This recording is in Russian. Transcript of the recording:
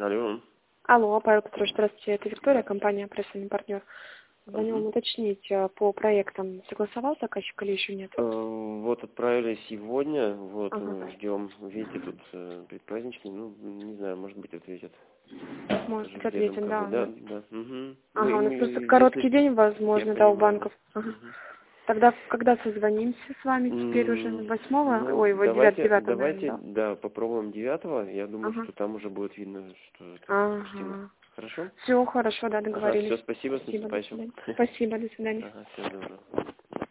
Алло. Алло, Павел Петрович, здравствуйте, это Виктория, компания «Профессиональный партнер». Звоню вам уточнить по проектам. Согласовал заказчик или еще нет? Вот отправили сегодня, вот Ага. ждем. Видите, тут предпраздничный, ну, не знаю, может быть ответят. Может Тоже быть, следом ответим, как бы, да. да, да. Угу. Ага, у нас просто Если короткий день, я возможно, да, у понимаю. банков. Ага. Мгм. Тогда когда созвонимся с вами теперь уже? М, 8-го? Ну, Ой, вот 9 наверное, давайте, да? да, попробуем 9-го. Я думаю, Ага. что там уже будет видно, что это допустимо. Ага. Хорошо? Все, хорошо, да, Ага, договорились. все, спасибо, с Спасибо, до наступающим. свидания. Спасибо, до свидания. Ага, всего доброго.